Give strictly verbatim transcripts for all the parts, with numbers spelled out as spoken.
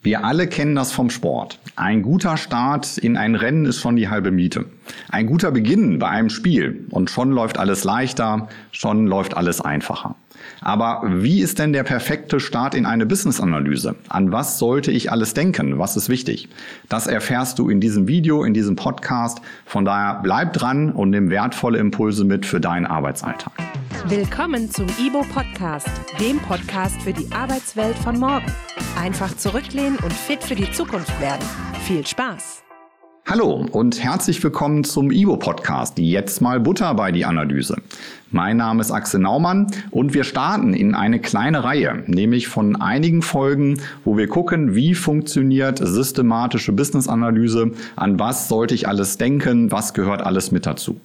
Wir alle kennen das vom Sport. Ein guter Start in ein Rennen ist schon die halbe Miete. Ein guter Beginn bei einem Spiel und schon läuft alles leichter, schon läuft alles einfacher. Aber wie ist denn der perfekte Start in eine Business-Analyse? An was sollte ich alles denken? Was ist wichtig? Das erfährst du in diesem Video, in diesem Podcast. Von daher bleib dran und nimm wertvolle Impulse mit für deinen Arbeitsalltag. Willkommen zum I B O Podcast, dem Podcast für die Arbeitswelt von morgen. Einfach zurücklehnen und fit für die Zukunft werden. Viel Spaß! Hallo und herzlich willkommen zum I B O Podcast, jetzt mal Butter bei die Analyse. Mein Name ist Axel Naumann und wir starten in eine kleine Reihe, nämlich von einigen Folgen, wo wir gucken, wie funktioniert systematische Business-Analyse, an was sollte ich alles denken, was gehört alles mit dazu.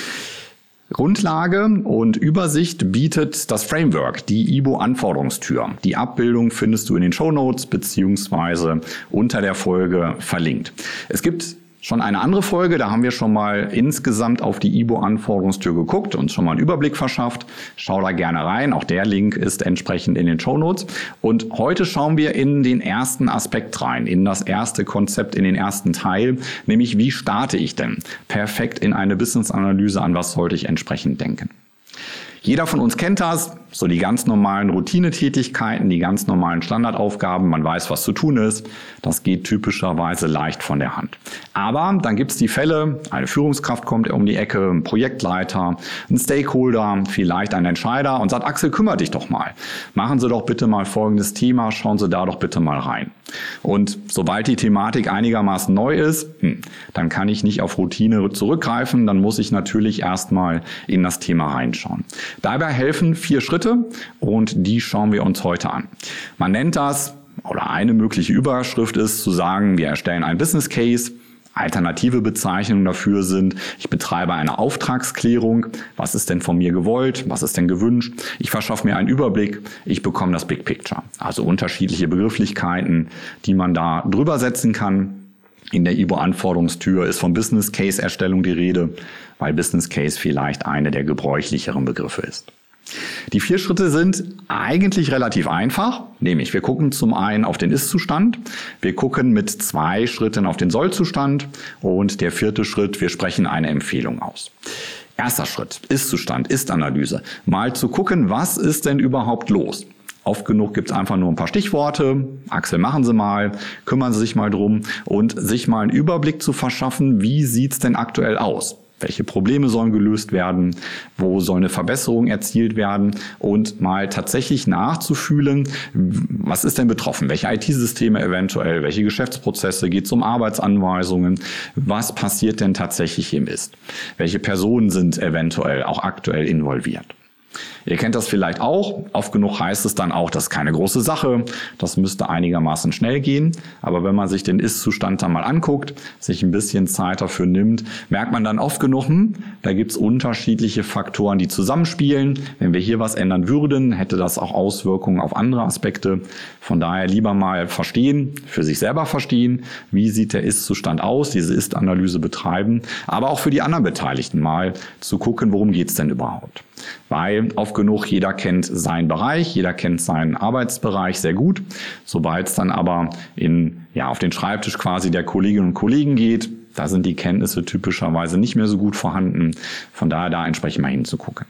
Grundlage und Übersicht bietet das Framework, die I B O-Anforderungstür. Die Abbildung findest du in den Shownotes beziehungsweise unter der Folge verlinkt. Es gibt schon eine andere Folge, da haben wir schon mal insgesamt auf die I B O-Anforderungstür geguckt und schon mal einen Überblick verschafft. Schau da gerne rein, auch der Link ist entsprechend in den Shownotes. Und heute schauen wir in den ersten Aspekt rein, in das erste Konzept, in den ersten Teil, nämlich wie starte ich denn perfekt in eine Business-Analyse, an was sollte ich entsprechend denken. Jeder von uns kennt das, so die ganz normalen Routinetätigkeiten, die ganz normalen Standardaufgaben, man weiß, was zu tun ist. Das geht typischerweise leicht von der Hand. Aber dann gibt es die Fälle, eine Führungskraft kommt um die Ecke, ein Projektleiter, ein Stakeholder, vielleicht ein Entscheider und sagt, Axel, kümmere dich doch mal. Machen Sie doch bitte mal folgendes Thema, schauen Sie da doch bitte mal rein. Und sobald die Thematik einigermaßen neu ist, hm, dann kann ich nicht auf Routine zurückgreifen, dann muss ich natürlich erstmal in das Thema reinschauen. Dabei helfen vier Schritte und die schauen wir uns heute an. Man nennt das, oder eine mögliche Überschrift ist zu sagen, wir erstellen einen Business Case. Alternative Bezeichnungen dafür sind, ich betreibe eine Auftragsklärung. Was ist denn von mir gewollt? Was ist denn gewünscht? Ich verschaffe mir einen Überblick. Ich bekomme das Big Picture. Also unterschiedliche Begrifflichkeiten, die man da drüber setzen kann. In der I B O-Anforderungstür ist von Business Case Erstellung die Rede, weil Business Case vielleicht eine der gebräuchlicheren Begriffe ist. Die vier Schritte sind eigentlich relativ einfach, nämlich wir gucken zum einen auf den Ist-Zustand, wir gucken mit zwei Schritten auf den Soll-Zustand und der vierte Schritt, wir sprechen eine Empfehlung aus. Erster Schritt, Ist-Zustand, Ist-Analyse. Mal zu gucken, was ist denn überhaupt los? Oft genug gibt es einfach nur ein paar Stichworte. Axel, machen Sie mal, kümmern Sie sich mal drum und sich mal einen Überblick zu verschaffen, wie sieht's denn aktuell aus? Welche Probleme sollen gelöst werden? Wo soll eine Verbesserung erzielt werden? Und mal tatsächlich nachzufühlen, was ist denn betroffen? Welche I T-Systeme eventuell? Welche Geschäftsprozesse? Geht es um Arbeitsanweisungen? Was passiert denn tatsächlich im Ist? Welche Personen sind eventuell auch aktuell involviert? Ihr kennt das vielleicht auch. Oft genug heißt es dann auch, das ist keine große Sache. Das müsste einigermaßen schnell gehen. Aber wenn man sich den Ist-Zustand dann mal anguckt, sich ein bisschen Zeit dafür nimmt, merkt man dann oft genug, hm, da gibt es unterschiedliche Faktoren, die zusammenspielen. Wenn wir hier was ändern würden, hätte das auch Auswirkungen auf andere Aspekte. Von daher lieber mal verstehen, für sich selber verstehen, wie sieht der Ist-Zustand aus, diese Ist-Analyse betreiben, aber auch für die anderen Beteiligten mal zu gucken, worum geht es denn überhaupt. Weil oft genug, jeder kennt seinen Bereich, jeder kennt seinen Arbeitsbereich sehr gut. Sobald es dann aber in, ja, auf den Schreibtisch quasi der Kolleginnen und Kollegen geht, da sind die Kenntnisse typischerweise nicht mehr so gut vorhanden. Von daher da entsprechend mal hinzugucken.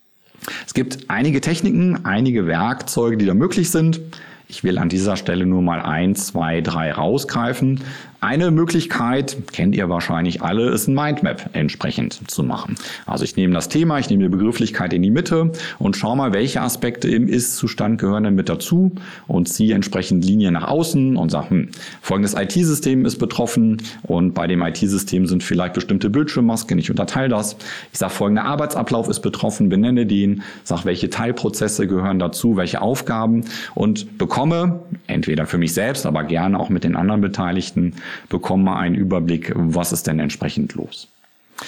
Es gibt einige Techniken, einige Werkzeuge, die da möglich sind. Ich will an dieser Stelle nur mal ein, zwei, drei rausgreifen. Eine Möglichkeit, kennt ihr wahrscheinlich alle, ist ein Mindmap entsprechend zu machen. Also ich nehme das Thema, ich nehme die Begrifflichkeit in die Mitte und schaue mal, welche Aspekte im Ist-Zustand gehören denn mit dazu und ziehe entsprechend Linien nach außen und sage, hm, folgendes I T-System ist betroffen und bei dem I T-System sind vielleicht bestimmte Bildschirmmasken, ich unterteile das. Ich sage, folgender Arbeitsablauf ist betroffen, benenne den, sage, welche Teilprozesse gehören dazu, welche Aufgaben und bekomme, entweder für mich selbst, aber gerne auch mit den anderen Beteiligten, bekomme einen Überblick, was ist denn entsprechend los.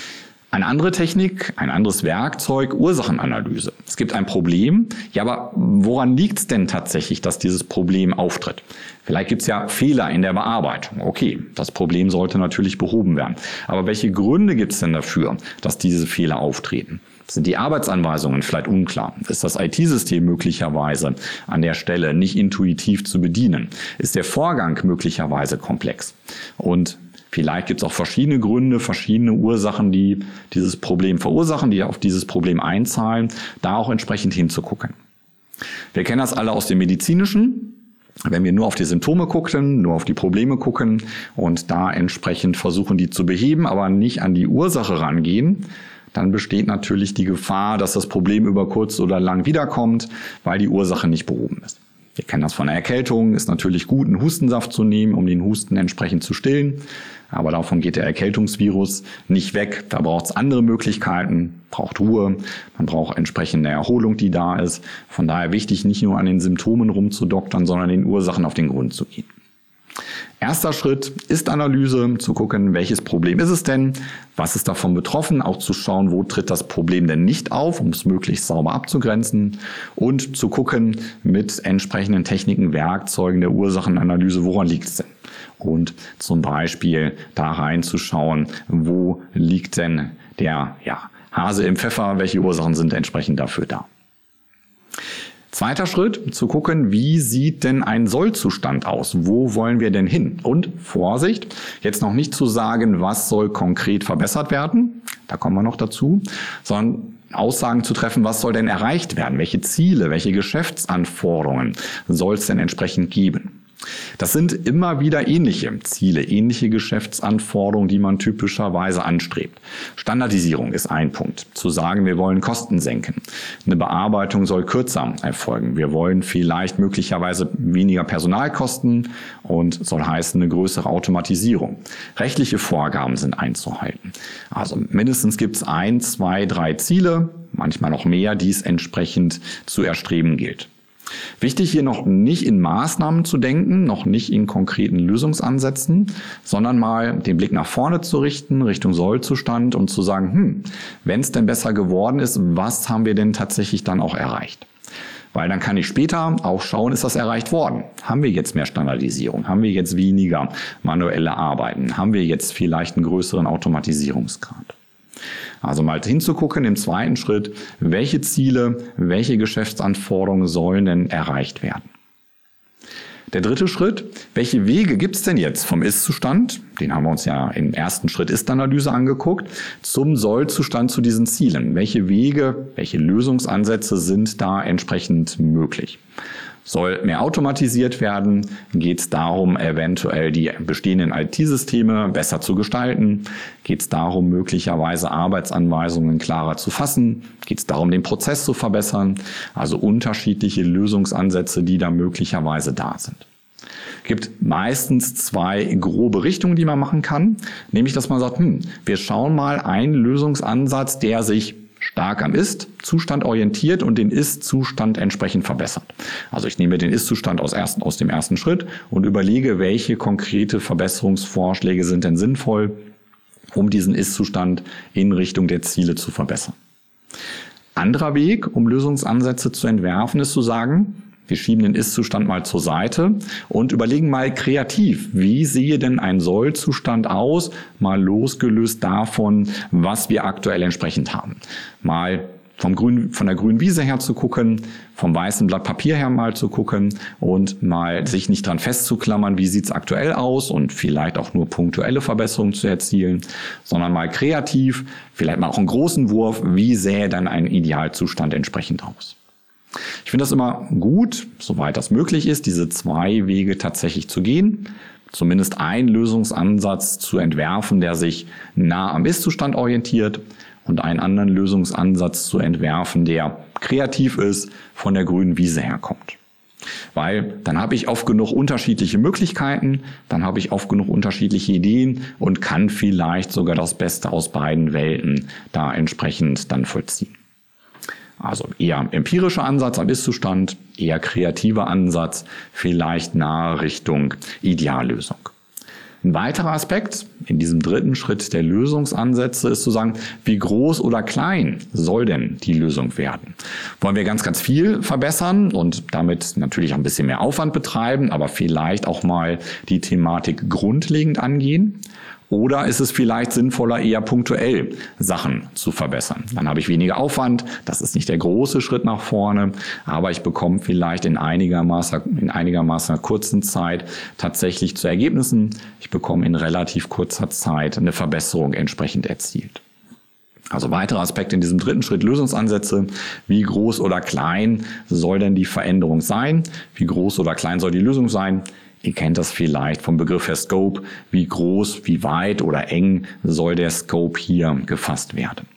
Eine andere Technik, ein anderes Werkzeug, Ursachenanalyse. Es gibt ein Problem, ja, aber woran liegt es denn tatsächlich, dass dieses Problem auftritt? Vielleicht gibt es ja Fehler in der Bearbeitung. Okay, das Problem sollte natürlich behoben werden. Aber welche Gründe gibt es denn dafür, dass diese Fehler auftreten? Sind die Arbeitsanweisungen vielleicht unklar? Ist das I T-System möglicherweise an der Stelle nicht intuitiv zu bedienen? Ist der Vorgang möglicherweise komplex? Und vielleicht gibt es auch verschiedene Gründe, verschiedene Ursachen, die dieses Problem verursachen, die auf dieses Problem einzahlen, da auch entsprechend hinzugucken. Wir kennen das alle aus dem Medizinischen. Wenn wir nur auf die Symptome gucken, nur auf die Probleme gucken und da entsprechend versuchen, die zu beheben, aber nicht an die Ursache rangehen, dann besteht natürlich die Gefahr, dass das Problem über kurz oder lang wiederkommt, weil die Ursache nicht behoben ist. Wir kennen das von der Erkältung, ist natürlich gut, einen Hustensaft zu nehmen, um den Husten entsprechend zu stillen. Aber davon geht der Erkältungsvirus nicht weg. Da braucht es andere Möglichkeiten, braucht Ruhe, man braucht entsprechende Erholung, die da ist. Von daher wichtig, nicht nur an den Symptomen rumzudoktern, sondern den Ursachen auf den Grund zu gehen. Erster Schritt ist Analyse, zu gucken, welches Problem ist es denn, was ist davon betroffen, auch zu schauen, wo tritt das Problem denn nicht auf, um es möglichst sauber abzugrenzen und zu gucken mit entsprechenden Techniken, Werkzeugen der Ursachenanalyse, woran liegt es denn? Und zum Beispiel da reinzuschauen, wo liegt denn der ja, Hase im Pfeffer, welche Ursachen sind entsprechend dafür da. Zweiter Schritt, zu gucken, wie sieht denn ein Soll-Zustand aus? Wo wollen wir denn hin? Und Vorsicht, jetzt noch nicht zu sagen, was soll konkret verbessert werden, da kommen wir noch dazu, sondern Aussagen zu treffen, was soll denn erreicht werden? Welche Ziele, welche Geschäftsanforderungen soll es denn entsprechend geben? Das sind immer wieder ähnliche Ziele, ähnliche Geschäftsanforderungen, die man typischerweise anstrebt. Standardisierung ist ein Punkt. Zu sagen, wir wollen Kosten senken. Eine Bearbeitung soll kürzer erfolgen. Wir wollen vielleicht möglicherweise weniger Personalkosten und soll heißen eine größere Automatisierung. Rechtliche Vorgaben sind einzuhalten. Also mindestens gibt es ein, zwei, drei Ziele, manchmal noch mehr, die es entsprechend zu erstreben gilt. Wichtig hier noch nicht in Maßnahmen zu denken, noch nicht in konkreten Lösungsansätzen, sondern mal den Blick nach vorne zu richten, Richtung Sollzustand und zu sagen, hm, wenn es denn besser geworden ist, was haben wir denn tatsächlich dann auch erreicht? Weil dann kann ich später auch schauen, ist das erreicht worden? Haben wir jetzt mehr Standardisierung? Haben wir jetzt weniger manuelle Arbeiten? Haben wir jetzt vielleicht einen größeren Automatisierungsgrad? Also mal hinzugucken im zweiten Schritt, welche Ziele, welche Geschäftsanforderungen sollen denn erreicht werden. Der dritte Schritt, welche Wege gibt es denn jetzt vom Ist-Zustand, den haben wir uns ja im ersten Schritt Ist-Analyse angeguckt, zum Soll-Zustand zu diesen Zielen. Welche Wege, welche Lösungsansätze sind da entsprechend möglich? Soll mehr automatisiert werden? Geht es darum, eventuell die bestehenden I T-Systeme besser zu gestalten? Geht es darum, möglicherweise Arbeitsanweisungen klarer zu fassen? Geht es darum, den Prozess zu verbessern? Also unterschiedliche Lösungsansätze, die da möglicherweise da sind. Es gibt meistens zwei grobe Richtungen, die man machen kann. Nämlich, dass man sagt, hm, wir schauen mal einen Lösungsansatz, der sich stark am Ist-Zustand orientiert und den Ist-Zustand entsprechend verbessert. Also ich nehme den Ist-Zustand aus, ersten, aus dem ersten Schritt und überlege, welche konkrete Verbesserungsvorschläge sind denn sinnvoll, um diesen Ist-Zustand in Richtung der Ziele zu verbessern. Anderer Weg, um Lösungsansätze zu entwerfen, ist zu sagen, wir schieben den Ist-Zustand mal zur Seite und überlegen mal kreativ, wie sehe denn ein Soll-Zustand aus, mal losgelöst davon, was wir aktuell entsprechend haben. Mal vom grün, von der grünen Wiese her zu gucken, vom weißen Blatt Papier her mal zu gucken und mal sich nicht dran festzuklammern, wie sieht's aktuell aus und vielleicht auch nur punktuelle Verbesserungen zu erzielen, sondern mal kreativ, vielleicht mal auch einen großen Wurf, wie sähe dann ein Idealzustand entsprechend aus. Ich finde das immer gut, soweit das möglich ist, diese zwei Wege tatsächlich zu gehen. Zumindest einen Lösungsansatz zu entwerfen, der sich nah am Ist-Zustand orientiert und einen anderen Lösungsansatz zu entwerfen, der kreativ ist, von der grünen Wiese herkommt. Weil dann habe ich oft genug unterschiedliche Möglichkeiten, dann habe ich oft genug unterschiedliche Ideen und kann vielleicht sogar das Beste aus beiden Welten da entsprechend dann vollziehen. Also eher empirischer Ansatz am Ist-Zustand, eher kreativer Ansatz, vielleicht nahe Richtung Ideallösung. Ein weiterer Aspekt in diesem dritten Schritt der Lösungsansätze ist zu sagen, wie groß oder klein soll denn die Lösung werden? Wollen wir ganz, ganz viel verbessern und damit natürlich ein bisschen mehr Aufwand betreiben, aber vielleicht auch mal die Thematik grundlegend angehen? Oder ist es vielleicht sinnvoller, eher punktuell Sachen zu verbessern? Dann habe ich weniger Aufwand, das ist nicht der große Schritt nach vorne, aber ich bekomme vielleicht in einigermaßen, in einigermaßen kurzen Zeit tatsächlich zu Ergebnissen. Ich bekomme in relativ kurzer Zeit eine Verbesserung entsprechend erzielt. Also weitere Aspekte in diesem dritten Schritt, Lösungsansätze. Wie groß oder klein soll denn die Veränderung sein? Wie groß oder klein soll die Lösung sein? Ihr kennt das vielleicht vom Begriff her Scope. Wie groß, wie weit oder eng soll der Scope hier gefasst werden?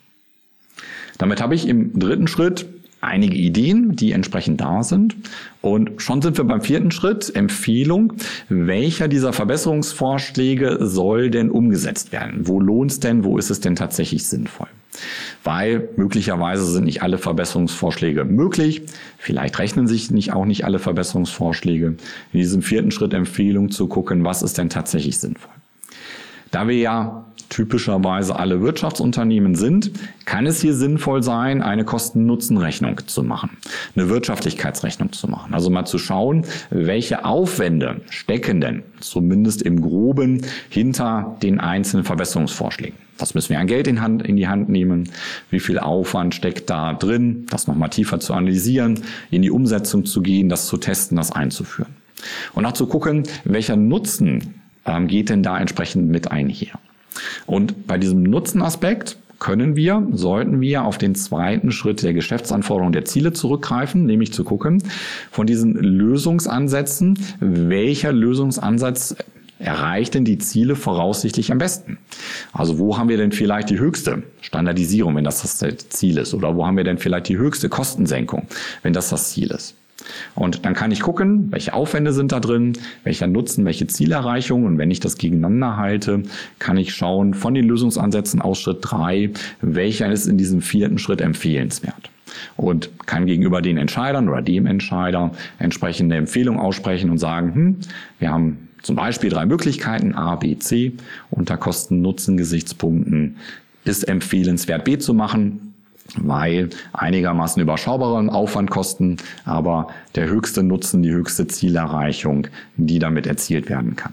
Damit habe ich im dritten Schritt einige Ideen, die entsprechend da sind. Und schon sind wir beim vierten Schritt, Empfehlung. Welcher dieser Verbesserungsvorschläge soll denn umgesetzt werden? Wo lohnt es denn? Wo ist es denn tatsächlich sinnvoll? Weil möglicherweise sind nicht alle Verbesserungsvorschläge möglich. Vielleicht rechnen sich nicht auch nicht alle Verbesserungsvorschläge. In diesem vierten Schritt Empfehlung zu gucken, was ist denn tatsächlich sinnvoll. Da wir ja typischerweise alle Wirtschaftsunternehmen sind, kann es hier sinnvoll sein, eine Kosten-Nutzen-Rechnung zu machen, eine Wirtschaftlichkeitsrechnung zu machen. Also mal zu schauen, welche Aufwände stecken denn zumindest im Groben hinter den einzelnen Verbesserungsvorschlägen. Was müssen wir an Geld in, Hand, in die Hand nehmen? Wie viel Aufwand steckt da drin? Das nochmal tiefer zu analysieren, in die Umsetzung zu gehen, das zu testen, das einzuführen. Und auch zu gucken, welcher Nutzen ähm, geht denn da entsprechend mit einher. Und bei diesem Nutzenaspekt können wir, sollten wir auf den zweiten Schritt der Geschäftsanforderung der Ziele zurückgreifen, nämlich zu gucken, von diesen Lösungsansätzen, welcher Lösungsansatz erreicht denn die Ziele voraussichtlich am besten? Also wo haben wir denn vielleicht die höchste Standardisierung, wenn das das Ziel ist? Oder wo haben wir denn vielleicht die höchste Kostensenkung, wenn das das Ziel ist? Und dann kann ich gucken, welche Aufwände sind da drin, welcher Nutzen, welche Zielerreichung. Und wenn ich das gegeneinander halte, kann ich schauen von den Lösungsansätzen aus Schritt drei, welcher ist in diesem vierten Schritt empfehlenswert. Und kann gegenüber den Entscheidern oder dem Entscheider entsprechende Empfehlung aussprechen und sagen, hm, wir haben zum Beispiel drei Möglichkeiten, A, B, C. Unter Kosten-Nutzen-Gesichtspunkten ist empfehlenswert, B zu machen, weil einigermaßen überschaubaren Aufwandkosten, aber der höchste Nutzen, die höchste Zielerreichung, die damit erzielt werden kann.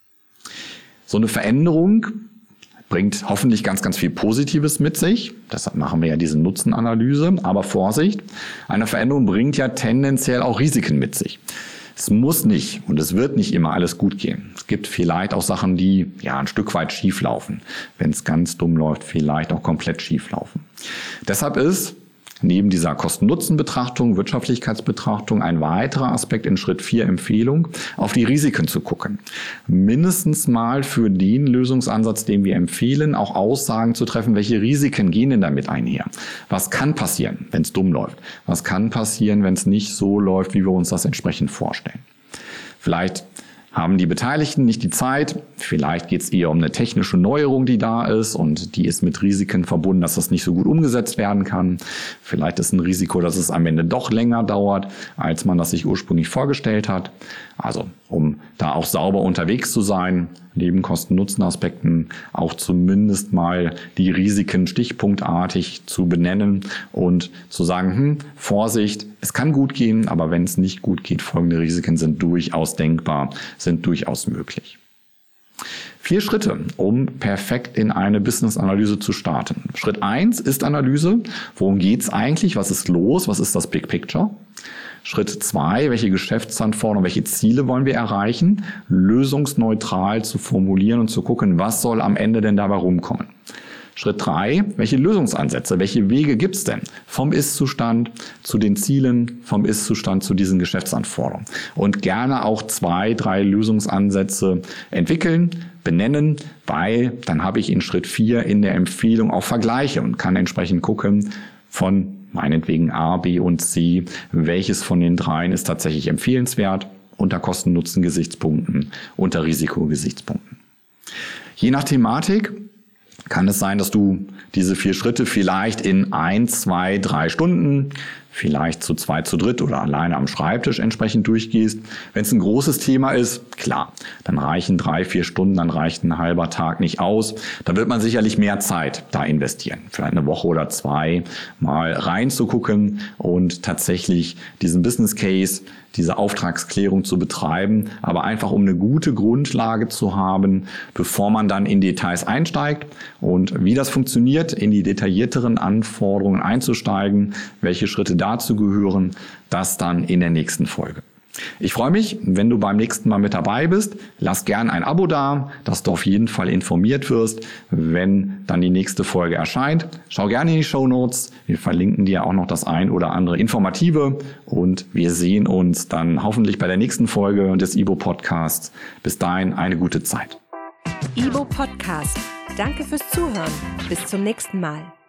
So eine Veränderung bringt hoffentlich ganz, ganz viel Positives mit sich. Deshalb machen wir ja diese Nutzenanalyse. Aber Vorsicht, eine Veränderung bringt ja tendenziell auch Risiken mit sich. Es muss nicht und es wird nicht immer alles gut gehen. Es gibt vielleicht auch Sachen, die ja ein Stück weit schief laufen. Wenn es ganz dumm läuft, vielleicht auch komplett schief laufen. Deshalb ist neben dieser Kosten-Nutzen-Betrachtung, Wirtschaftlichkeitsbetrachtung ein weiterer Aspekt in Schritt vier Empfehlung, auf die Risiken zu gucken. Mindestens mal für den Lösungsansatz, den wir empfehlen, auch Aussagen zu treffen, welche Risiken gehen denn damit einher? Was kann passieren, wenn es dumm läuft? Was kann passieren, wenn es nicht so läuft, wie wir uns das entsprechend vorstellen? Vielleicht haben die Beteiligten nicht die Zeit, vielleicht geht es eher um eine technische Neuerung, die da ist und die ist mit Risiken verbunden, dass das nicht so gut umgesetzt werden kann. Vielleicht ist ein Risiko, dass es am Ende doch länger dauert, als man das sich ursprünglich vorgestellt hat. Also um da auch sauber unterwegs zu sein, neben Kosten-Nutzen-Aspekten auch zumindest mal die Risiken stichpunktartig zu benennen und zu sagen, hm, Vorsicht, es kann gut gehen, aber wenn es nicht gut geht, folgende Risiken sind durchaus denkbar, sind durchaus möglich. Vier Schritte, um perfekt in eine Business-Analyse zu starten. Schritt eins ist Analyse. Worum geht's eigentlich? Was ist los? Was ist das Big Picture? Schritt zwei, welche Geschäftsanforderungen, welche Ziele wollen wir erreichen? Lösungsneutral zu formulieren und zu gucken, was soll am Ende denn dabei rumkommen? Schritt drei, welche Lösungsansätze, welche Wege gibt's denn? Vom Ist-Zustand zu den Zielen, vom Ist-Zustand zu diesen Geschäftsanforderungen. Und gerne auch zwei, drei Lösungsansätze entwickeln, benennen, weil dann habe ich in Schritt vier in der Empfehlung auch Vergleiche und kann entsprechend gucken von meinetwegen A, B und C, welches von den dreien ist tatsächlich empfehlenswert unter Kosten-Nutzen-Gesichtspunkten, unter Risikogesichtspunkten. Je nach Thematik kann es sein, dass du diese vier Schritte vielleicht in ein, zwei, drei Stunden, vielleicht zu zweit, zu dritt oder alleine am Schreibtisch entsprechend durchgehst. Wenn es ein großes Thema ist, klar, dann reichen drei, vier Stunden, dann reicht ein halber Tag nicht aus. Da wird man sicherlich mehr Zeit da investieren. Vielleicht eine Woche oder zwei mal reinzugucken und tatsächlich diesen Business Case, diese Auftragsklärung zu betreiben, aber einfach um eine gute Grundlage zu haben, bevor man dann in Details einsteigt. Und wie das funktioniert, in die detaillierteren Anforderungen einzusteigen, welche Schritte dazu gehören, das dann in der nächsten Folge. Ich freue mich, wenn du beim nächsten Mal mit dabei bist. Lass gern ein Abo da, dass du auf jeden Fall informiert wirst, wenn dann die nächste Folge erscheint. Schau gerne in die Shownotes. Wir verlinken dir auch noch das ein oder andere Informative und wir sehen uns dann hoffentlich bei der nächsten Folge des I B O Podcasts. Bis dahin eine gute Zeit. I B O Podcast. Danke fürs Zuhören. Bis zum nächsten Mal.